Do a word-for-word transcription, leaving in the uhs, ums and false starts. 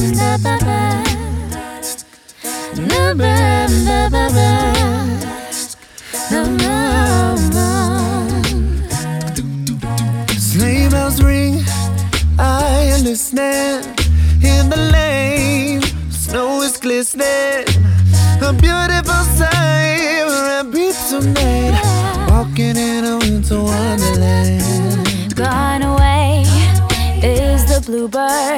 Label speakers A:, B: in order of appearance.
A: Sleigh bells ring, I am listening. In the lane, snow is glistening. A beautiful sight, we're happy tonight. Walking in a winter wonderland.
B: Gone away is the bluebird.